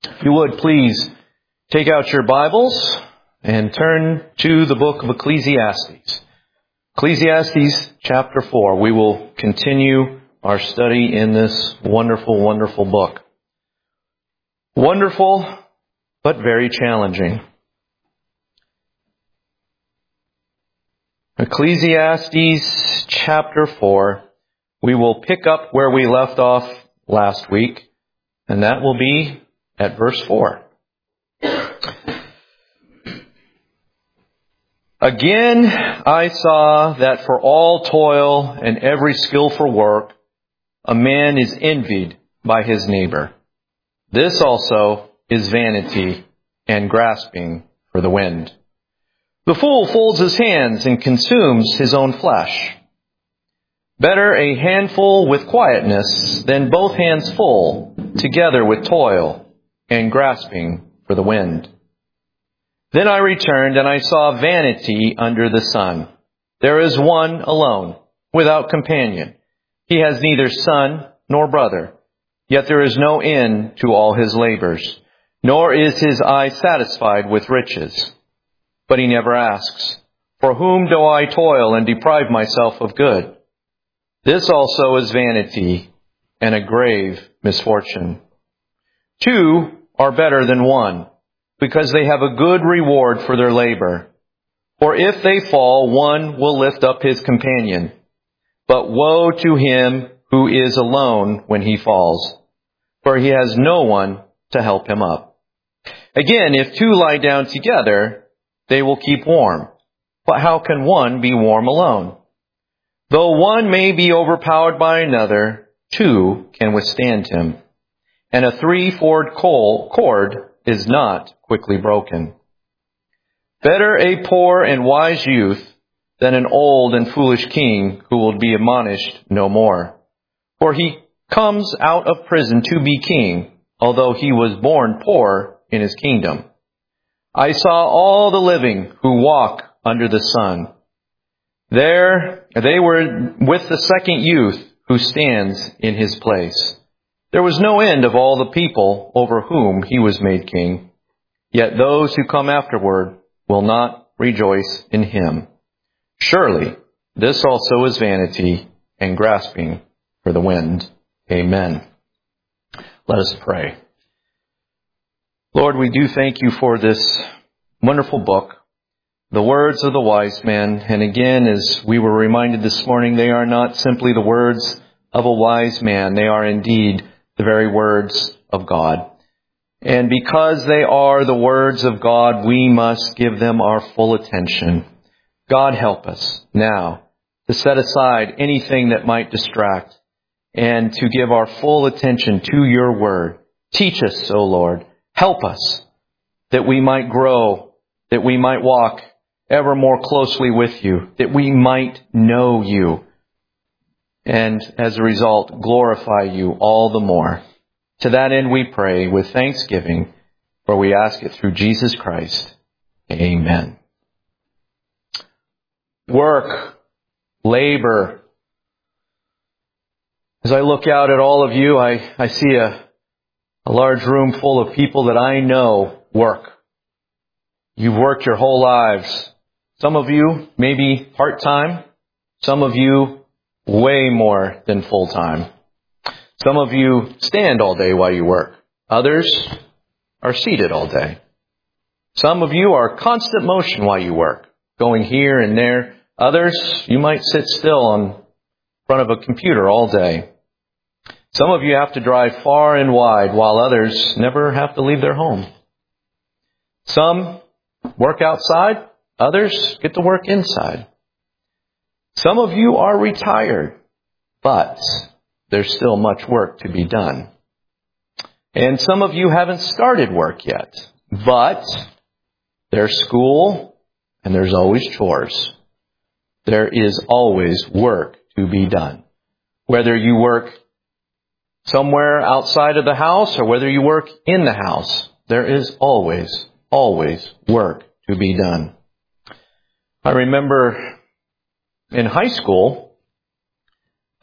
If you would, please take out your Bibles and turn to the book of Ecclesiastes. Ecclesiastes chapter 4. We will continue our study in this wonderful, wonderful book. Wonderful, but very challenging. Ecclesiastes chapter 4. We will pick up where we left off last week, and that will be at verse 4. Again, I saw that for all toil and every skillful work, a man is envied by his neighbor. This also is vanity and grasping for the wind. The fool folds his hands and consumes his own flesh. Better a handful with quietness than both hands full, together with toil and grasping for the wind. Then I returned, and I saw vanity under the sun. There is one alone, without companion. He has neither son nor brother, yet there is no end to all his labors, nor is his eye satisfied with riches. But he never asks, for whom do I toil and deprive myself of good? This also is vanity and a grave misfortune. Two are better than one, because they have a good reward for their labor. For if they fall, one will lift up his companion. But woe to him who is alone when he falls, for he has no one to help him up. Again, if two lie down together, they will keep warm. But how can one be warm alone? Though one may be overpowered by another, two can withstand him. And a three-fold cord is not quickly broken. Better a poor and wise youth than an old and foolish king who will be admonished no more. For he comes out of prison to be king, although he was born poor in his kingdom. I saw all the living who walk under the sun. There they were with the second youth who stands in his place. There was no end of all the people over whom he was made king. Yet those who come afterward will not rejoice in him. Surely this also is vanity and grasping for the wind. Amen. Let us pray. Lord, we do thank you for this wonderful book, the words of the wise man. And again, as we were reminded this morning, they are not simply the words of a wise man. They are indeed the very words of God. And because they are the words of God, we must give them our full attention. God, help us now to set aside anything that might distract and to give our full attention to your word. Teach us, O Lord. Help us that we might grow, that we might walk ever more closely with you, that we might know you, and as a result, glorify you all the more. To that end we pray with thanksgiving, for we ask it through Jesus Christ. Amen. Work, labor. As I look out at all of you, I see a large room full of people that I know work. You've worked your whole lives. Some of you maybe part-time. Some of you way more than full-time. Some of you stand all day while you work. Others are seated all day. Some of you are constant motion while you work, going here and there. Others, you might sit still in front of a computer all day. Some of you have to drive far and wide, while others never have to leave their home. Some work outside. Others get to work inside. Some of you are retired, but there's still much work to be done. And some of you haven't started work yet, but there's school and there's always chores. There is always work to be done. Whether you work somewhere outside of the house or whether you work in the house, there is always work to be done. I remember in high school,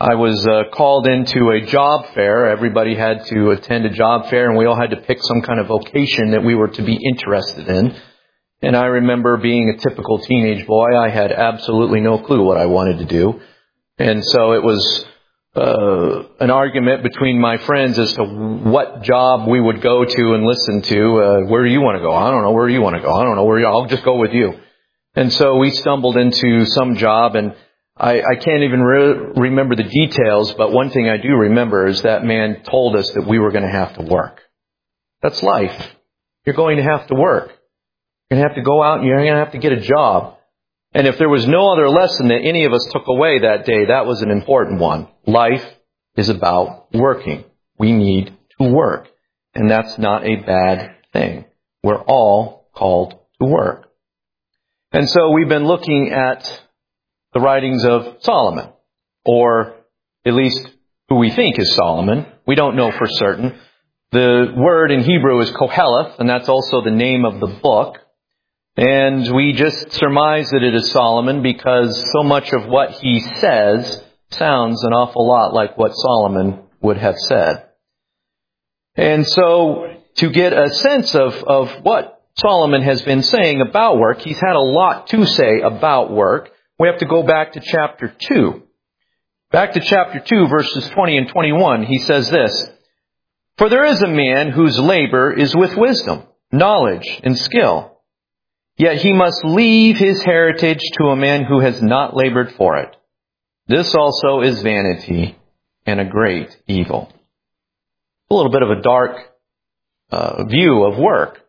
I was called into a job fair. Everybody had to attend a job fair, and we all had to pick some kind of vocation that we were to be interested in. And I remember being a typical teenage boy, I had absolutely no clue what I wanted to do. And so it was an argument between my friends as to what job we would go to and listen to. Where do you want to go? I don't know. Where do you want to go? I don't know. I'll just go with you. And so we stumbled into some job, and I can't even remember the details, but one thing I do remember is that man told us that we were going to have to work. That's life. You're going to have to work. You're going to have to go out and you're going to have to get a job. And if there was no other lesson that any of us took away that day, that was an important one. Life is about working. We need to work. And that's not a bad thing. We're all called to work. And so we've been looking at the writings of Solomon, or at least who we think is Solomon. We don't know for certain. The word in Hebrew is Koheleth, and that's also the name of the book. And we just surmise that it is Solomon because so much of what he says sounds an awful lot like what Solomon would have said. And so to get a sense of what Solomon has been saying about work, he's had a lot to say about work. We have to go back to chapter 2. Back to chapter 2, verses 20 and 21, he says this, "For there is a man whose labor is with wisdom, knowledge, and skill. Yet he must leave his heritage to a man who has not labored for it. This also is vanity and a great evil." A little bit of a dark view of work.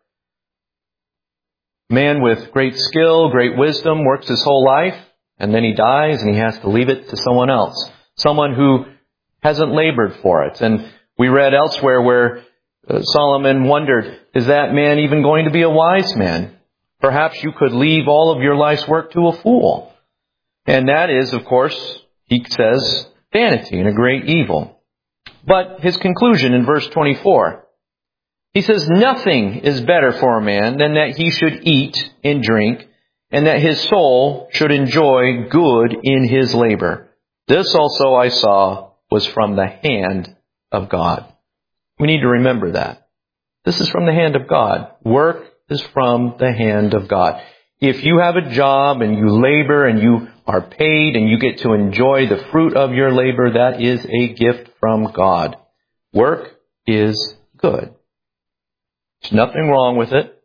Man with great skill, great wisdom, works his whole life, and then he dies and he has to leave it to someone else. Someone who hasn't labored for it. And we read elsewhere where Solomon wondered, is that man even going to be a wise man? Perhaps you could leave all of your life's work to a fool. And that is, of course, he says, vanity and a great evil. But his conclusion in verse 24, he says, "Nothing is better for a man than that he should eat and drink, and that his soul should enjoy good in his labor. This also I saw was from the hand of God." We need to remember that. This is from the hand of God. Work is from the hand of God. If you have a job and you labor and you are paid and you get to enjoy the fruit of your labor, that is a gift from God. Work is good. There's nothing wrong with it.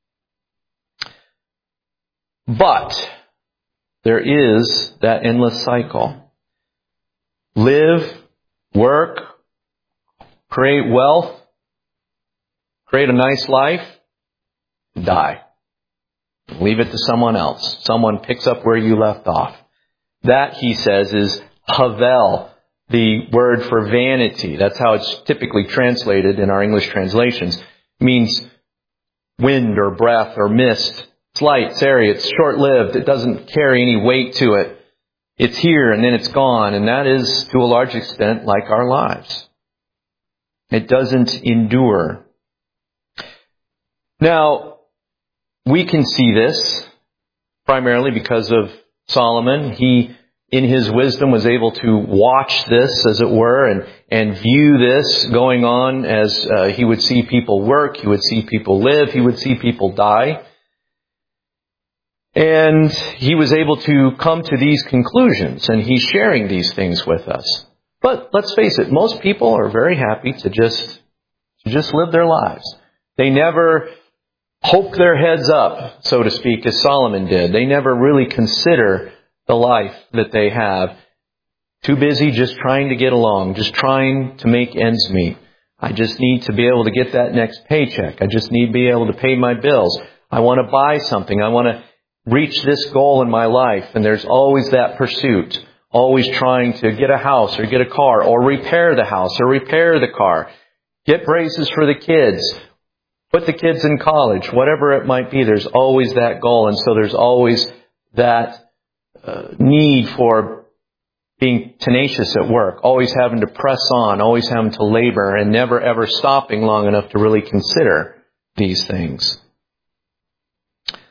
But there is that endless cycle. Live, work, create wealth, create a nice life, die. Leave it to someone else. Someone picks up where you left off. That, he says, is havel, the word for vanity. That's how it's typically translated in our English translations. It means wind or breath or mist. It's light, it's airy, it's short-lived. It doesn't carry any weight to it. It's here and then it's gone. And that is, to a large extent, like our lives. It doesn't endure. Now, we can see this primarily because of Solomon. He, in his wisdom, was able to watch this, as it were, and view this going on as he would see people work, he would see people live, he would see people die. And he was able to come to these conclusions, and he's sharing these things with us. But let's face it, most people are very happy to just live their lives. They never poke their heads up, so to speak, as Solomon did. They never really consider the life that they have. Too busy just trying to get along, just trying to make ends meet. I just need to be able to get that next paycheck. I just need to be able to pay my bills. I want to buy something. I want to reach this goal in my life. And there's always that pursuit. Always trying to get a house or get a car or repair the house or repair the car. Get braces for the kids. Put the kids in college. Whatever it might be, there's always that goal. And so there's always that need for being tenacious at work. Always having to press on. Always having to labor and never ever stopping long enough to really consider these things.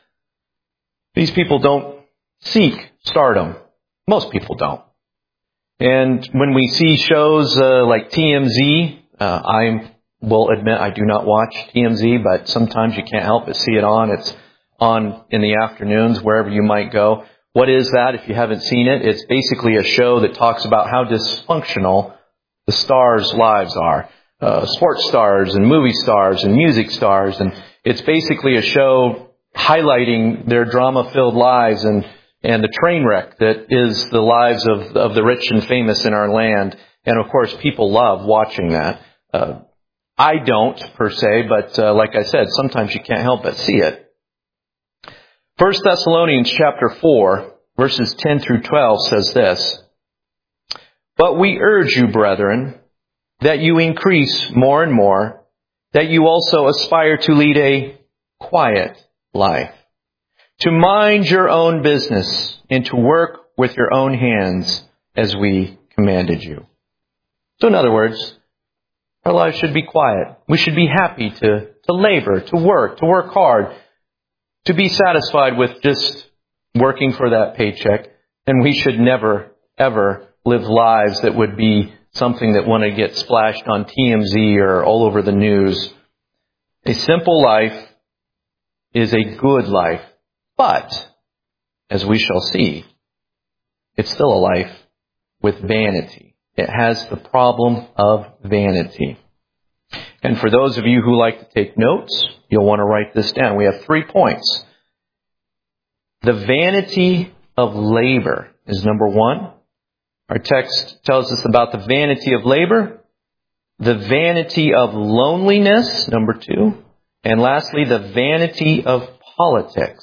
These people don't seek stardom. Most people don't. And when we see shows like TMZ, I will admit I do not watch TMZ, but sometimes you can't help but see it on. It's on in the afternoons, wherever you might go. What is that if you haven't seen it? It's basically a show that talks about how dysfunctional the stars' lives are. Sports stars and movie stars and music stars. And it's basically a show highlighting their drama-filled lives and the train wreck that is the lives of the rich and famous in our land. And of course, people love watching that. I don't, per se, but like I said, sometimes you can't help but see it. 1 Thessalonians chapter 4, verses 10 through 12 says this, "But we urge you, brethren, that you increase more and more, that you also aspire to lead a quiet life, to mind your own business, and to work with your own hands as we commanded you." So in other words, our lives should be quiet. We should be happy to labor, to work hard, to be satisfied with just working for that paycheck. And we should never, ever live lives that would be something that want to get splashed on TMZ or all over the news. A simple life is a good life. But, as we shall see, it's still a life with vanity. It has the problem of vanity. And for those of you who like to take notes, you'll want to write this down. We have 3 points. The vanity of labor is number 1. Our text tells us about the vanity of labor, the vanity of loneliness, number 2, and lastly, the vanity of politics.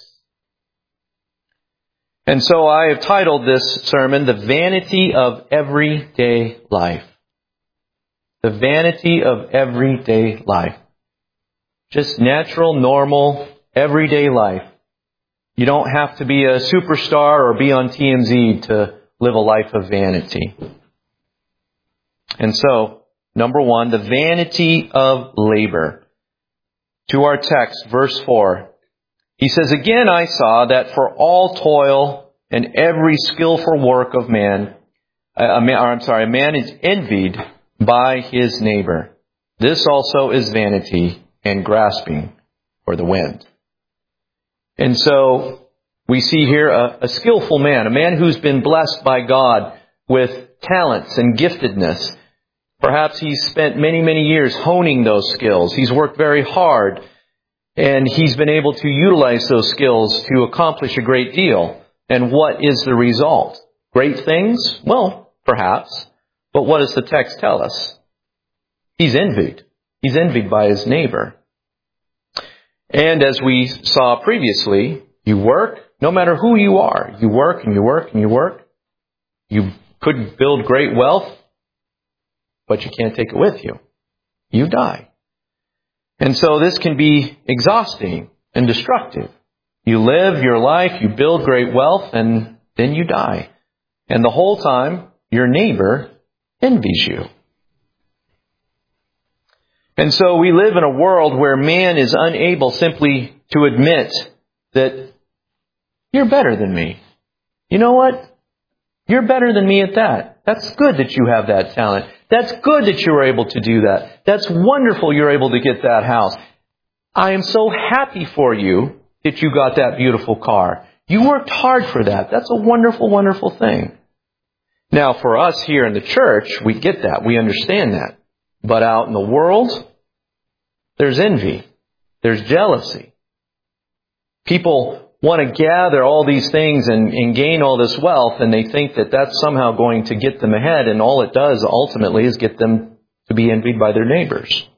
And so I have titled this sermon, "The Vanity of Everyday Life." The vanity of everyday life. Just natural, normal, everyday life. You don't have to be a superstar or be on TMZ to live a life of vanity. And so, number 1, the vanity of labor. To our text, verse 4. He says, "Again I saw that for all toil and every skillful work of man, a man is envied by his neighbor. This also is vanity and grasping for the wind." And so we see here a skillful man, a man who's been blessed by God with talents and giftedness. Perhaps he's spent many, many years honing those skills. He's worked very hard, and he's been able to utilize those skills to accomplish a great deal. And what is the result? Great things? Well, perhaps. But what does the text tell us? He's envied. He's envied by his neighbor. And as we saw previously, you work, no matter who you are. You work and you work and you work. You could build great wealth, but you can't take it with you. You die. And so this can be exhausting and destructive. You live your life, you build great wealth, and then you die. And the whole time, your neighbor envies you. And so we live in a world where man is unable simply to admit that you're better than me. You know what? You're better than me at that. That's good that you have that talent. That's good that you were able to do that. That's wonderful you're able to get that house. I am so happy for you that you got that beautiful car. You worked hard for that. That's a wonderful, wonderful thing. Now, for us here in the church, we get that. We understand that. But out in the world, there's envy. There's jealousy. People want to gather all these things and gain all this wealth, and they think that that's somehow going to get them ahead, and all it does ultimately is get them to be envied by their neighbors.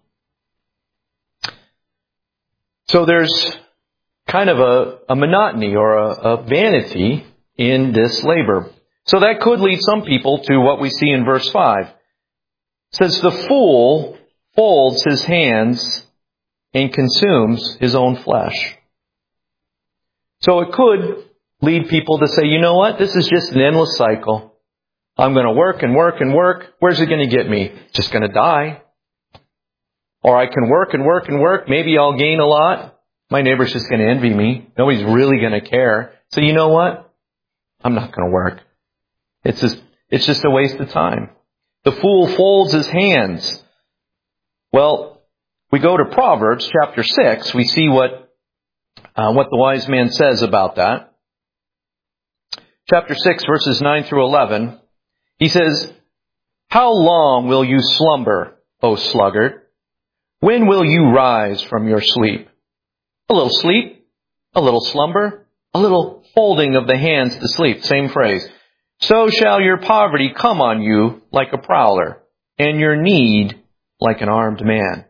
So there's kind of a monotony or a vanity in this labor. So that could lead some people to what we see in verse 5. It says, "The fool folds his hands and consumes his own flesh." So it could lead people to say, you know what? This is just an endless cycle. I'm going to work and work and work. Where's it going to get me? Just going to die. Or I can work and work and work. Maybe I'll gain a lot. My neighbor's just going to envy me. Nobody's really going to care. So you know what? I'm not going to work. It's It's just a waste of time. The fool folds his hands. Well, we go to Proverbs chapter 6. We see what the wise man says about that. Chapter 6, verses 9 through 11. He says, "How long will you slumber, O sluggard? When will you rise from your sleep? A little sleep, a little slumber, a little folding of the hands to sleep." Same phrase. "So shall your poverty come on you like a prowler, and your need like an armed man."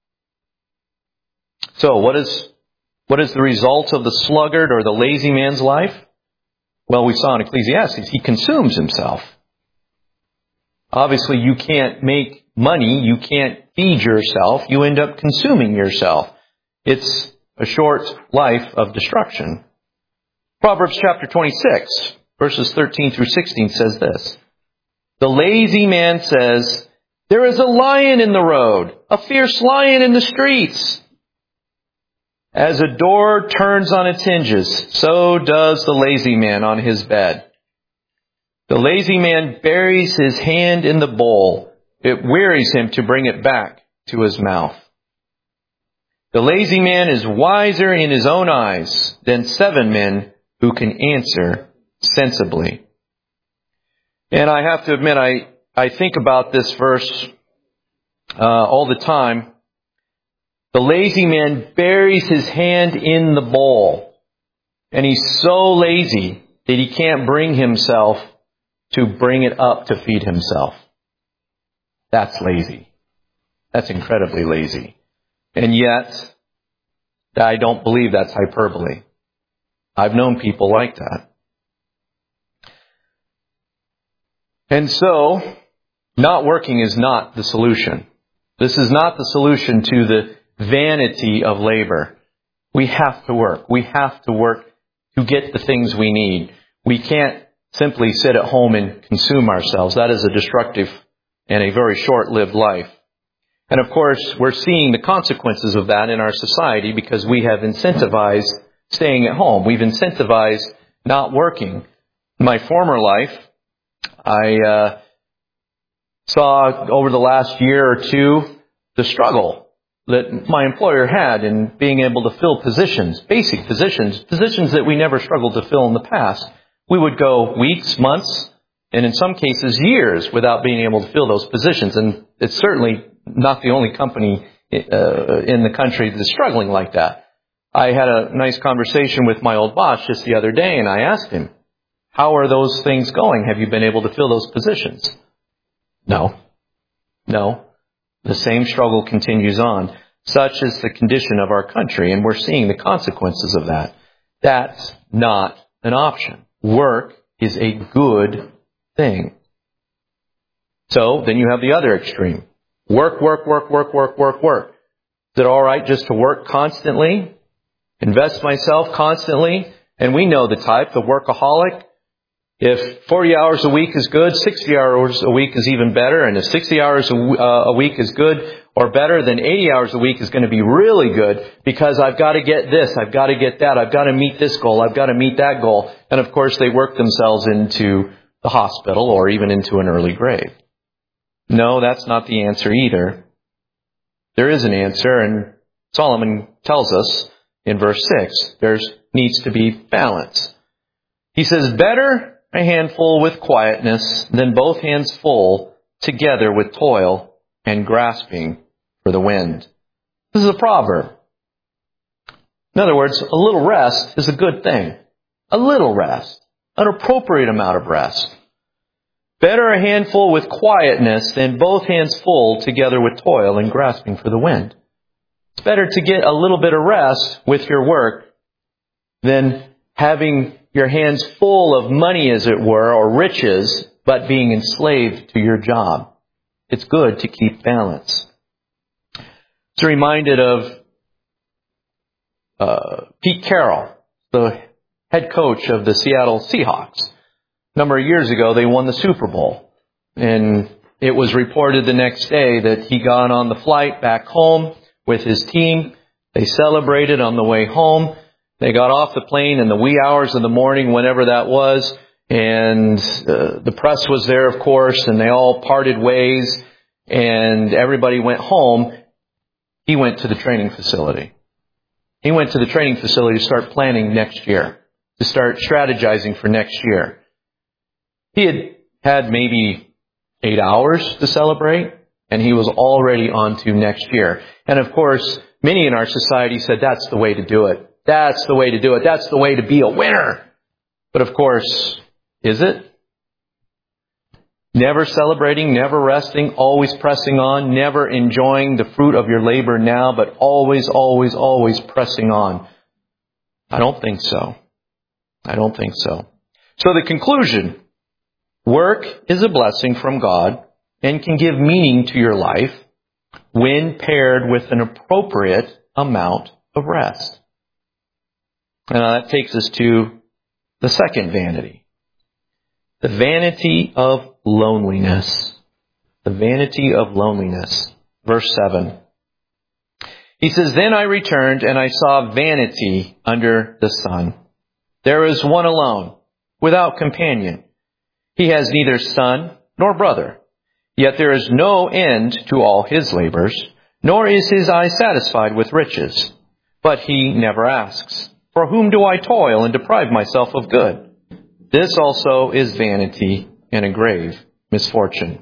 So what is the result of the sluggard or the lazy man's life? Well, we saw in Ecclesiastes, he consumes himself. Obviously, you can't make money. You can't feed yourself. You end up consuming yourself. It's a short life of destruction. Proverbs chapter 26, verses 13 through 16 says this. "The lazy man says, 'There is a lion in the road, a fierce lion in the streets.' As a door turns on its hinges, so does the lazy man on his bed. The lazy man buries his hand in the bowl. It wearies him to bring it back to his mouth. The lazy man is wiser in his own eyes than 7 men who can answer sensibly." And I have to admit, I think about this verse all the time. The lazy man buries his hand in the bowl. And he's so lazy that he can't bring himself to bring it up to feed himself. That's lazy. That's incredibly lazy. And yet, I don't believe that's hyperbole. I've known people like that. And so, not working is not the solution. This is not the solution to the vanity of labor. We have to work. We have to work to get the things we need. We can't simply sit at home and consume ourselves. That is a destructive and a very short-lived life. And of course, we're seeing the consequences of that in our society because we have incentivized staying at home. We've incentivized not working. In my former life, I saw over the last year or two the struggle that my employer had in being able to fill positions, basic positions that we never struggled to fill in the past. We would go weeks, months, and in some cases years without being able to fill those positions. And it's certainly not the only company in the country that's struggling like that. I had a nice conversation with my old boss just the other day, and I asked him, "How are those things going? Have you been able to fill those positions?" No. The same struggle continues on. Such is the condition of our country, and we're seeing the consequences of that. That's not an option. Work is a good thing. So, then you have the other extreme. Work. Is it all right just to work constantly? Invest myself constantly? And we know the type, the workaholic. If 40 hours a week is good, 60 hours a week is even better. And if 60 hours a week is good or better, then 80 hours a week is going to be really good because I've got to get this, I've got to get that, I've got to meet this goal, I've got to meet that goal. And of course, they work themselves into the hospital or even into an early grave. No, that's not the answer either. There is an answer, and Solomon tells us in verse 6, there needs to be balance. He says, "Better a handful with quietness than both hands full together with toil and grasping for the wind." This is a proverb. In other words, a little rest is a good thing. A little rest. An appropriate amount of rest. Better a handful with quietness than both hands full together with toil and grasping for the wind. It's better to get a little bit of rest with your work than having your hands full of money, as it were, or riches, but being enslaved to your job. It's good to keep balance. It's reminded of Pete Carroll, the head coach of the Seattle Seahawks. A number of years ago, they won the Super Bowl. And it was reported the next day that he got on the flight back home with his team. They celebrated on the way home. They got off the plane in the wee hours of the morning, whenever that was, And the press was there, of course, and they all parted ways, and everybody went home. He went to the training facility. He went to the training facility to start planning next year, to start strategizing for next year. He had maybe 8 hours to celebrate, and he was already on to next year. And of course, many in our society said, that's the way to do it. That's the way to do it. That's the way to be a winner. But of course, is it? Never celebrating, never resting, always pressing on, never enjoying the fruit of your labor now, but always, always, always pressing on. I don't think so. I don't think so. So the conclusion, work is a blessing from God and can give meaning to your life when paired with an appropriate amount of rest. And that takes us to the second vanity. The vanity of loneliness. The vanity of loneliness. Verse 7. He says, Then I returned and I saw vanity under the sun. There is one alone, without companion. He has neither son nor brother. Yet there is no end to all his labors, nor is his eye satisfied with riches. But he never asks, For whom do I toil and deprive myself of good? This also is vanity and a grave misfortune.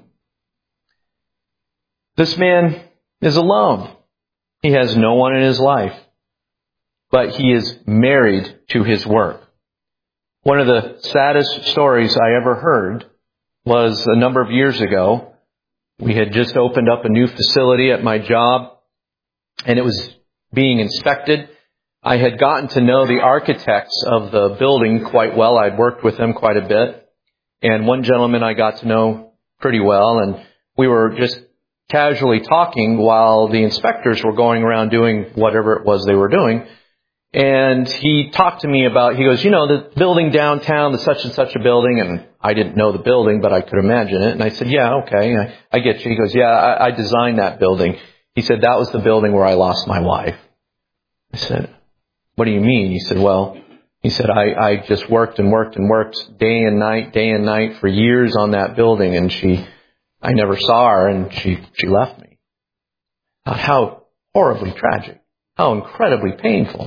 This man is alone. He has no one in his life, but he is married to his work. One of the saddest stories I ever heard was a number of years ago. We had just opened up a new facility at my job, and it was being inspected. I had gotten to know the architects of the building quite well. I'd worked with them quite a bit. And one gentleman I got to know pretty well, and we were just casually talking while the inspectors were going around doing whatever it was they were doing. And he talked to me about, he goes, the building downtown, the such and such a building, and I didn't know the building, but I could imagine it. And I said, yeah, okay, I get you. He goes, yeah, I designed that building. He said, that was the building where I lost my wife. I said, what do you mean? He said, I just worked and worked and worked day and night for years on that building, and I never saw her, and she left me. How horribly tragic. How incredibly painful.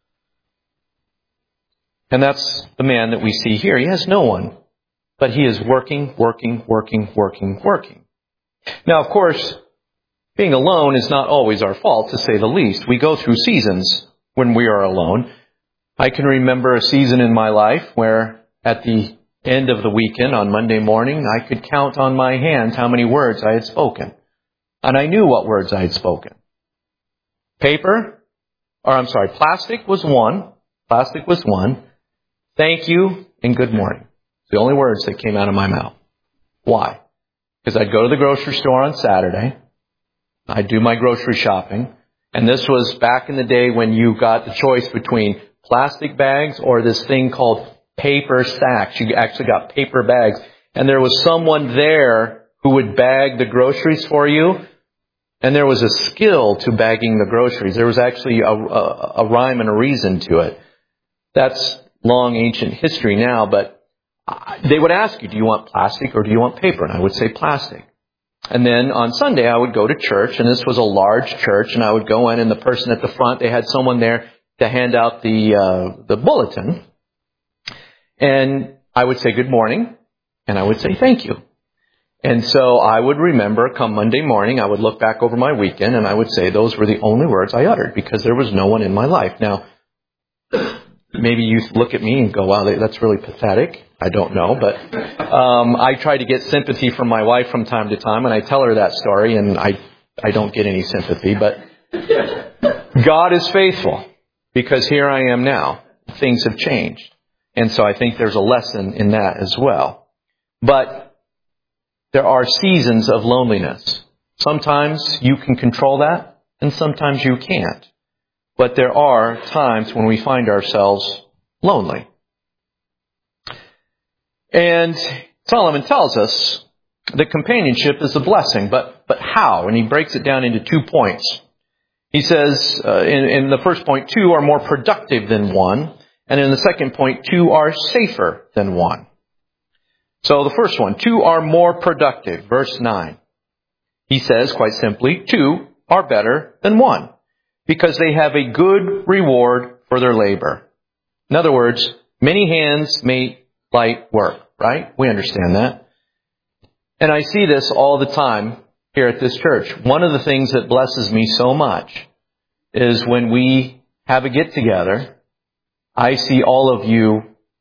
And that's the man that we see here. He has no one, but he is working. Now, of course, being alone is not always our fault, to say the least. We go through seasons when we are alone. I can remember a season in my life where at the end of the weekend on Monday morning, I could count on my hands how many words I had spoken. And I knew what words I had spoken. Plastic was one. Thank you and good morning. The only words that came out of my mouth. Why? Because I'd go to the grocery store on Saturday. I'd do my grocery shopping. And this was back in the day when you got the choice between plastic bags or this thing called paper sacks. You actually got paper bags. And there was someone there who would bag the groceries for you. And there was a skill to bagging the groceries. There was actually a rhyme and a reason to it. That's long ancient history now, but they would ask you, do you want plastic or do you want paper? And I would say plastic. And then on Sunday, I would go to church, and this was a large church, and I would go in, and the person at the front, they had someone there to hand out the bulletin. And I would say good morning, and I would say thank you. And so I would remember, come Monday morning, I would look back over my weekend, and I would say those were the only words I uttered, because there was no one in my life. Now, maybe you look at me and go, wow, that's really pathetic. I don't know, but I try to get sympathy from my wife from time to time, and I tell her that story, and I don't get any sympathy. But God is faithful, because here I am now. Things have changed. And so I think there's a lesson in that as well. But there are seasons of loneliness. Sometimes you can control that, and sometimes you can't. But there are times when we find ourselves lonely. And Solomon tells us that companionship is a blessing, but how? And he breaks it down into 2 points. He says, in the first point, 2 are more productive than 1. And in the second point, 2 are safer than 1. So the first one, 2 are more productive. Verse 9. He says, quite simply, 2 are better than 1 because they have a good reward for their labor. In other words, many hands make light work, right? We understand that. And I see this all the time here at this church. One of the things that blesses me so much is when we have a get-together, I see all of you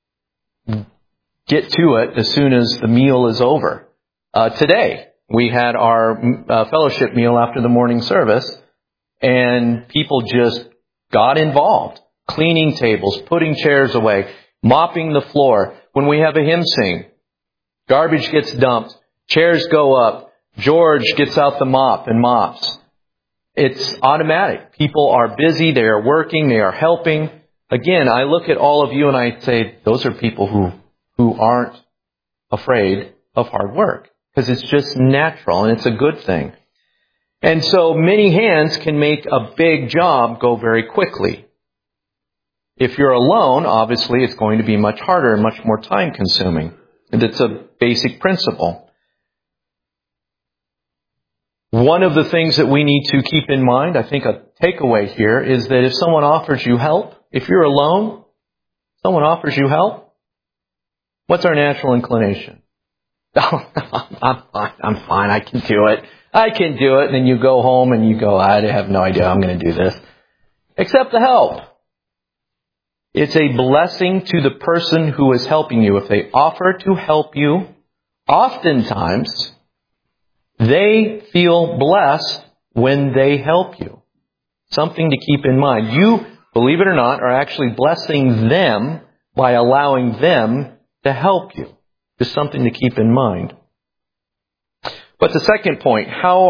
get to it as soon as the meal is over. Today, we had our fellowship meal after the morning service, and people just got involved. Cleaning tables, putting chairs away, mopping the floor. When we have a hymn sing, garbage gets dumped, chairs go up, George gets out the mop and mops. It's automatic. People are busy, they are working, they are helping. Again, I look at all of you and I say, those are people who aren't afraid of hard work. Because it's just natural and it's a good thing. And so many hands can make a big job go very quickly. If you're alone, obviously it's going to be much harder and much more time consuming. And it's a basic principle. One of the things that we need to keep in mind, I think a takeaway here, is that if someone offers you help, if you're alone, someone offers you help, what's our natural inclination? Oh, I'm fine, I can do it. And then you go home and you go, I have no idea how I'm going to do this. Accept the help. It's a blessing to the person who is helping you. If they offer to help you, oftentimes they feel blessed when they help you. Something to keep in mind. You, believe it or not, are actually blessing them by allowing them to help you. Just something to keep in mind. But the second point, how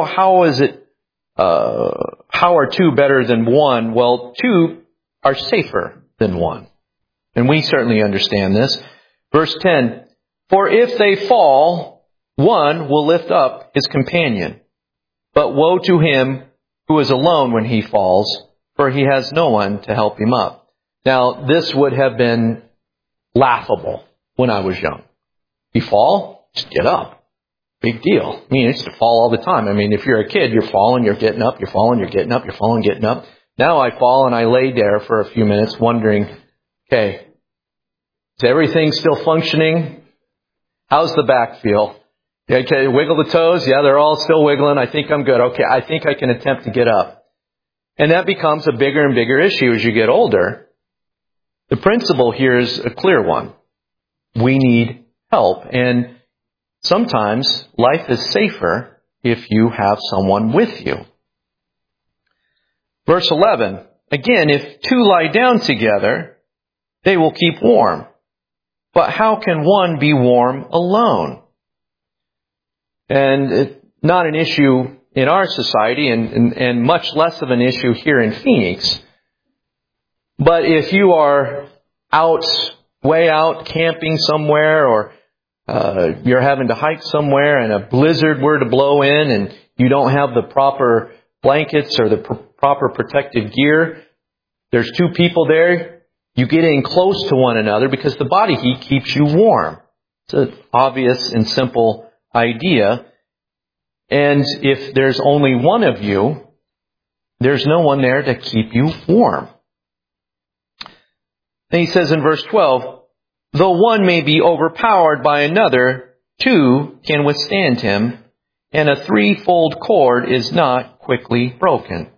are 2 better than 1? Well, 2 are safer than 1. And we certainly understand this. Verse 10, for if they fall, 1 will lift up his companion. But woe to him who is alone when he falls, for he has no one to help him up. Now, this would have been laughable when I was young. You fall, just get up. Big deal. I mean, it's to fall all the time. I mean, if you're a kid, you're falling, you're getting up, you're falling, you're getting up, you're falling, getting up. Now I fall and I lay there for a few minutes wondering, okay, is everything still functioning? How's the back feel? Okay, wiggle the toes. Yeah, they're all still wiggling. I think I'm good. Okay, I think I can attempt to get up. And that becomes a bigger and bigger issue as you get older. The principle here is a clear one. We need help. And sometimes life is safer if you have someone with you. Verse 11. Again, if 2 lie down together, they will keep warm. But how can 1 be warm alone? And it's not an issue in our society and much less of an issue here in Phoenix. But if you are way out camping somewhere, or you're having to hike somewhere and a blizzard were to blow in and you don't have the proper blankets or the proper protective gear, there's 2 people there, you get in close to one another because the body heat keeps you warm. It's an obvious and simple idea. And if there's only one of you, there's no one there to keep you warm. Then he says in verse 12, though 1 may be overpowered by another, 2 can withstand him, and a 3-fold cord is not quickly broken.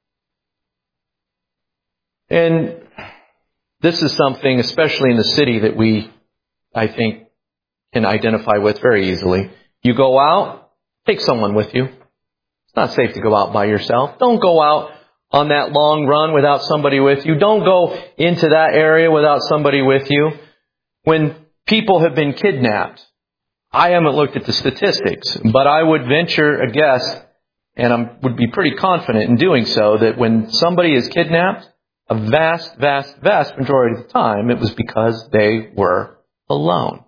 And this is something, especially in the city, that we, I think, can identify with very easily. You go out, take someone with you. It's not safe to go out by yourself. Don't go out on that long run without somebody with you. Don't go into that area without somebody with you. When people have been kidnapped, I haven't looked at the statistics, but I would venture a guess, and I would be pretty confident in doing so, that when somebody is kidnapped, a vast, vast, vast majority of the time, it was because they were alone.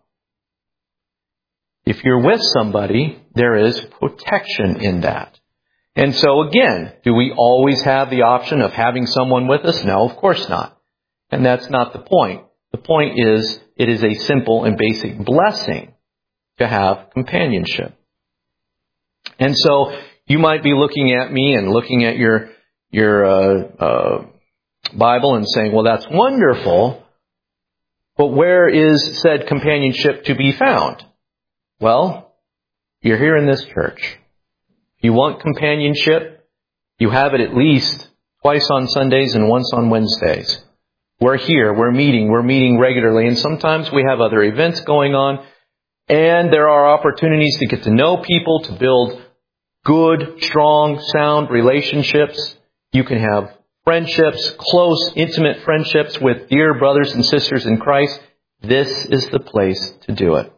If you're with somebody, there is protection in that. And so again, do we always have the option of having someone with us? No, of course not. And that's not the point. The point is, it is a simple and basic blessing to have companionship. And so you might be looking at me and looking at your Bible and saying, well, that's wonderful, but where is said companionship to be found? Well, you're here in this church. If you want companionship, you have it at least twice on Sundays and once on Wednesdays. We're here, we're meeting regularly, and sometimes we have other events going on, and there are opportunities to get to know people, to build good, strong, sound relationships. You can have friendships, close, intimate friendships with dear brothers and sisters in Christ. This is the place to do it.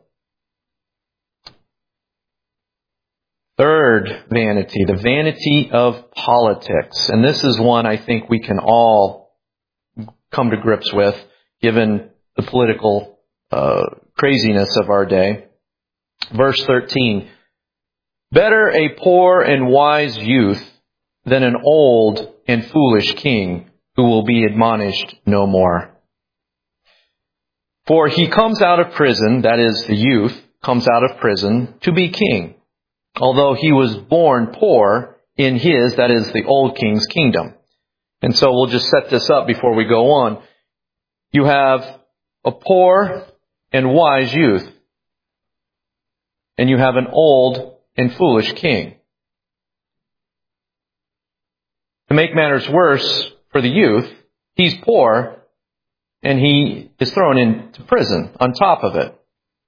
Third vanity, the vanity of politics. And this is one I think we can all come to grips with, given the political craziness of our day. Verse 13, better a poor and wise youth than an old and foolish king who will be admonished no more. For he comes out of prison, that is, the youth comes out of prison to be king, although he was born poor in his, that is, the old king's kingdom. And so we'll just set this up before we go on. You have a poor and wise youth, and you have an old and foolish king. To make matters worse for the youth, he's poor, and he is thrown into prison on top of it.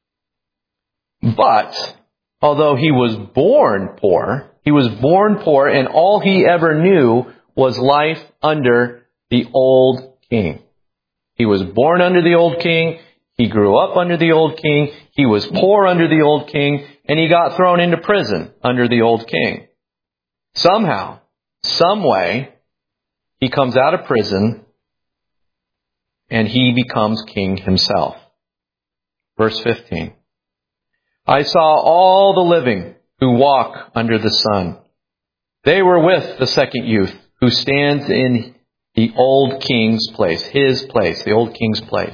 But although he was born poor, and all he ever knew was life under the old king. He was born under the old king. He grew up under the old king. He was poor under the old king. And he got thrown into prison under the old king. Somehow, some way, he comes out of prison and he becomes king himself. Verse 15. I saw all the living who walk under the sun. They were with the second youth who stands in the old king's place, his place, the old king's place.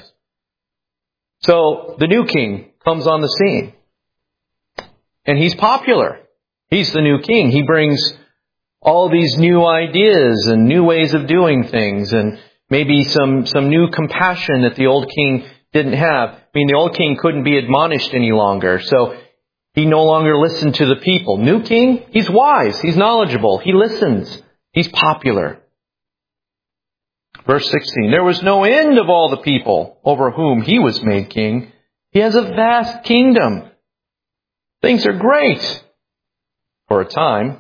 So the new king comes on the scene. And he's popular. He's the new king. He brings all these new ideas and new ways of doing things, and maybe some new compassion that the old king didn't have. I mean, the old king couldn't be admonished any longer, so he no longer listened to the people. New king, he's wise, he's knowledgeable, he listens, he's popular. Verse 16, there was no end of all the people over whom he was made king. He has a vast kingdom. Things are great for a time.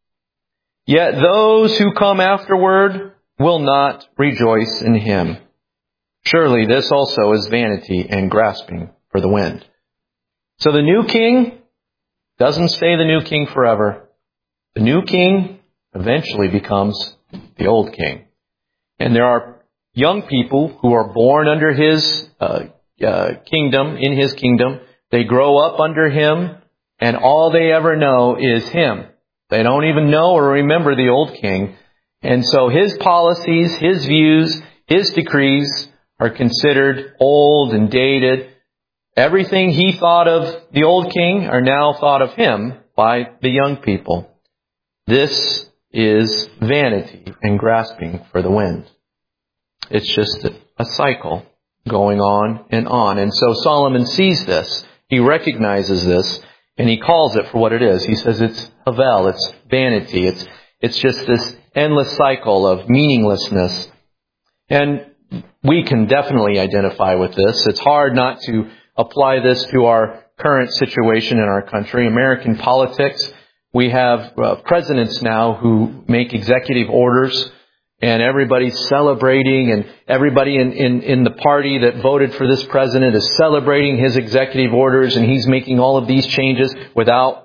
Yet those who come afterward will not rejoice in him. Surely this also is vanity and grasping for the wind. So the new king doesn't stay the new king forever. The new king eventually becomes the old king. And there are young people who are born under his kingdom, in his kingdom. They grow up under him, and all they ever know is him. They don't even know or remember the old king. And so his policies, his views, his decrees are considered old and dated. Everything he thought of the old king are now thought of him by the young people. This is vanity and grasping for the wind. It's just a cycle going on. And so Solomon sees this. He recognizes this, and he calls it for what it is. He says it's havel, it's vanity. It's just this endless cycle of meaninglessness. And we can definitely identify with this. It's hard not to apply this to our current situation in our country. American politics, we have presidents now who make executive orders, and everybody's celebrating, and everybody in the party that voted for this president is celebrating his executive orders, and he's making all of these changes without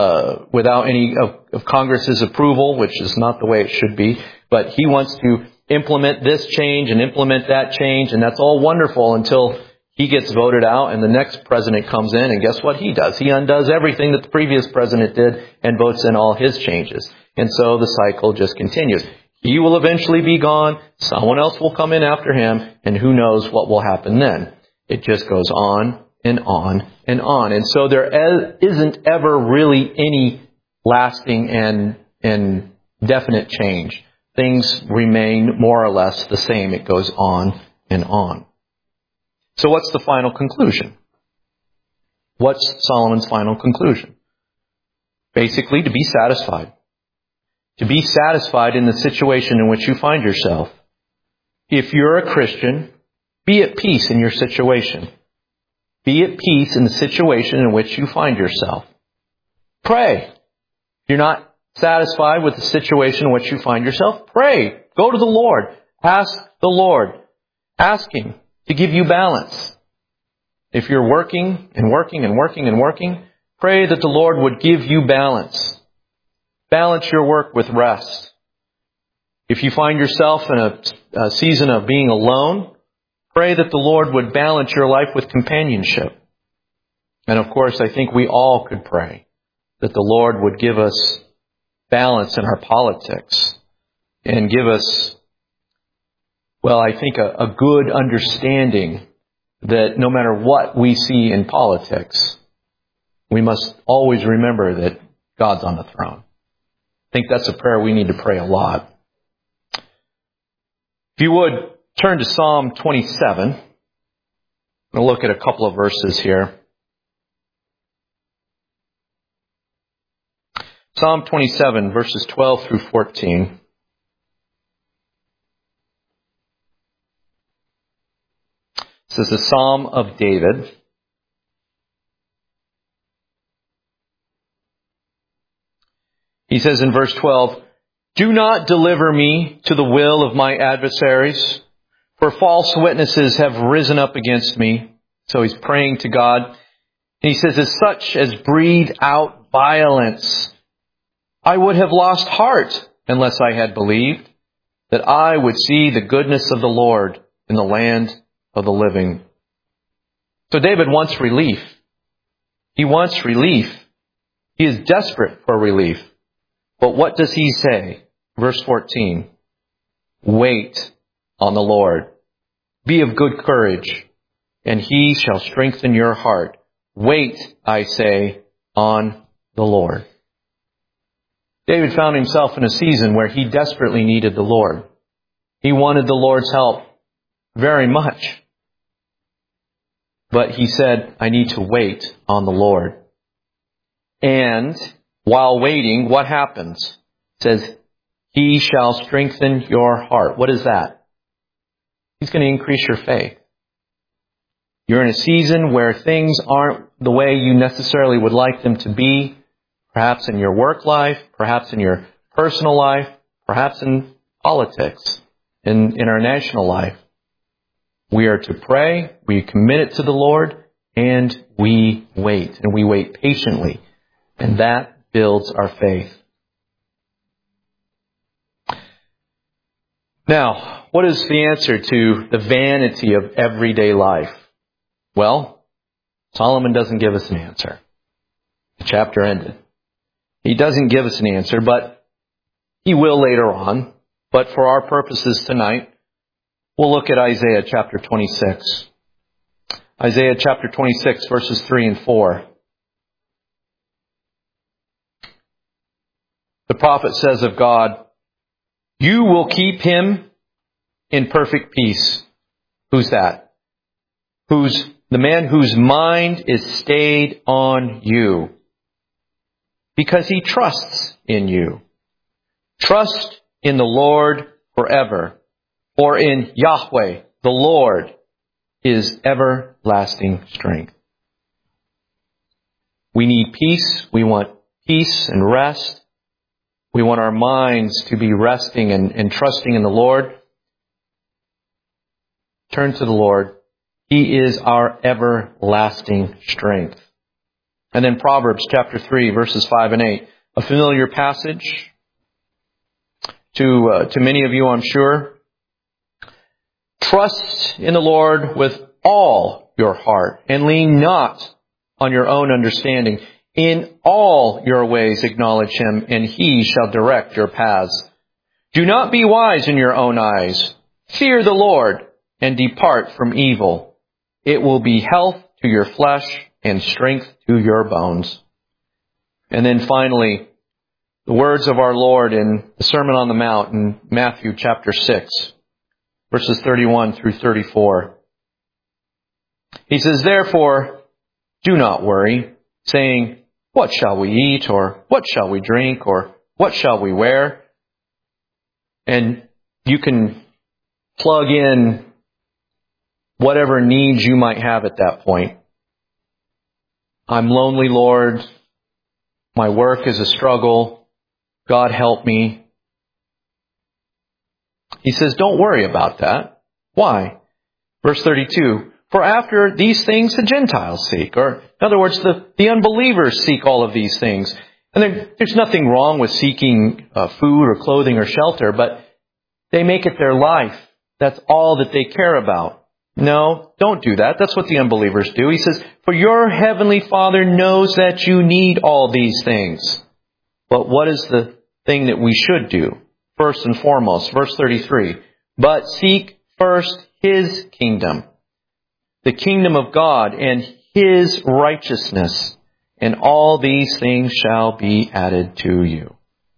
any of Congress's approval, which is not the way it should be. But he wants to implement this change and implement that change, and that's all wonderful until he gets voted out and the next president comes in, and guess what he does? He undoes everything that the previous president did and votes in all his changes. And so the cycle just continues. He will eventually be gone. Someone else will come in after him, and who knows what will happen then. It just goes on and on and on. And so there isn't ever really any lasting and definite change. Things remain more or less the same. It goes on and on. So what's the final conclusion? What's Solomon's final conclusion? Basically, to be satisfied. To be satisfied in the situation in which you find yourself. If you're a Christian, be at peace in your situation. Be at peace in the situation in which you find yourself. Pray. If you're not satisfied with the situation in which you find yourself, pray. Go to the Lord. Ask the Lord. Ask Him to give you balance. If you're working and working and working and working, pray that the Lord would give you balance. Balance your work with rest. If you find yourself in a season of being alone, pray that the Lord would balance your life with companionship. And of course, I think we all could pray that the Lord would give us balance in our politics and give us, well, I think a good understanding that no matter what we see in politics, we must always remember that God's on the throne. I think that's a prayer we need to pray a lot. If you would, turn to Psalm 27. I'm going to look at a couple of verses here. Psalm 27, verses 12 through 14. This is the Psalm of David. He says in verse 12, "Do not deliver me to the will of my adversaries, for false witnesses have risen up against me." So he's praying to God. And he says, "As such as breathe out violence, I would have lost heart unless I had believed that I would see the goodness of the Lord in the land of the living." So David wants relief. He wants relief. He is desperate for relief. But what does he say? Verse 14, "Wait on the Lord. Be of good courage, and He shall strengthen your heart. Wait, I say, on the Lord." David found himself in a season where he desperately needed the Lord. He wanted the Lord's help very much. But he said, "I need to wait on the Lord." And while waiting, what happens? It says, "He shall strengthen your heart." What is that? He's going to increase your faith. You're in a season where things aren't the way you necessarily would like them to be, perhaps in your work life, perhaps in your personal life, perhaps in politics, in our national life. We are to pray, we commit it to the Lord, and we wait. And we wait patiently. And that builds our faith. Now, what is the answer to the vanity of everyday life? Well, Solomon doesn't give us an answer. The chapter ended. He doesn't give us an answer, but he will later on. But for our purposes tonight, we'll look at Isaiah chapter 26. Isaiah chapter 26, verses 3 and 4. The prophet says of God, "You will keep him in perfect peace." Who's that? The man whose mind is stayed on you, because he trusts in you. Trust in the Lord forever, for in Yahweh, the Lord, is everlasting strength. We need peace. We want peace and rest. We want our minds to be resting and trusting in the Lord. Turn to the Lord. He is our everlasting strength. And then Proverbs chapter 3, verses 5 and 8. A familiar passage to many of you, I'm sure. "Trust in the Lord with all your heart, and lean not on your own understanding. In all your ways acknowledge Him, and He shall direct your paths. Do not be wise in your own eyes. Fear the Lord, and depart from evil. It will be health to your flesh and strength to your bones. And then finally, the words of our Lord in the Sermon on the Mount in Matthew chapter 6, verses 31 through 34. He says, "Therefore, do not worry, saying, 'What shall we eat?' or 'What shall we drink?' or 'What shall we wear?'" And you can plug in whatever needs you might have at that point. I'm lonely, Lord. My work is a struggle. God help me. He says, don't worry about that. Why? Verse 32, "For after these things the Gentiles seek." Or, in other words, the unbelievers seek all of these things. And there's nothing wrong with seeking food or clothing or shelter, but they make it their life. That's all that they care about. No, don't do that. That's what the unbelievers do. He says, "For your heavenly Father knows that you need all these things." But what is the thing that we should do? First and foremost, verse 33, "But seek first His kingdom, the kingdom of God, and His righteousness, and all these things shall be added to you."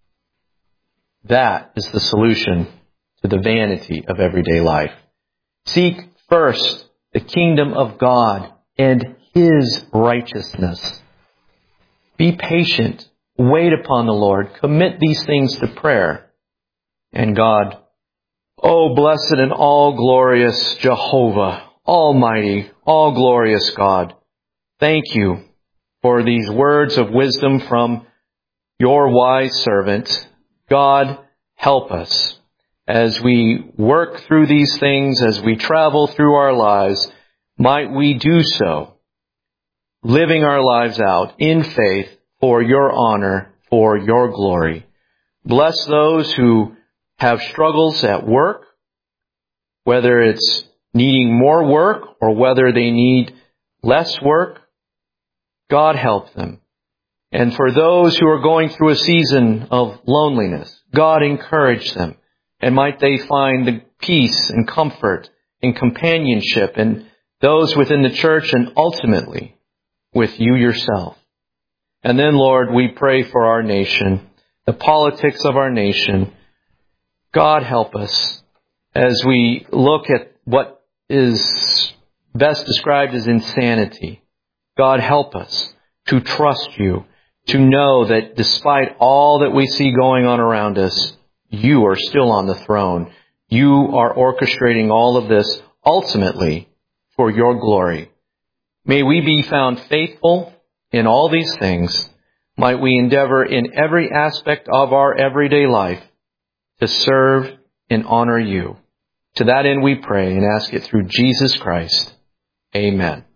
That is the solution to the vanity of everyday life. Seek first the kingdom of God and His righteousness. Be patient. Wait upon the Lord. Commit these things to prayer. And God, oh, blessed and all glorious Jehovah, Almighty, all glorious God, thank you for these words of wisdom from your wise servant. God, help us as we work through these things, as we travel through our lives. Might we do so, living our lives out in faith for your honor, for your glory. Bless those who have struggles at work, whether it's needing more work or whether they need less work. God help them. And for those who are going through a season of loneliness, God encourage them. And might they find the peace and comfort and companionship in those within the church and ultimately with you yourself. And then, Lord, we pray for our nation, the politics of our nation. God help us as we look at what is best described as insanity. God help us to trust you, to know that despite all that we see going on around us, you are still on the throne. You are orchestrating all of this ultimately for your glory. May we be found faithful in all these things. Might we endeavor in every aspect of our everyday life to serve and honor you. To that end we pray and ask it through Jesus Christ. Amen.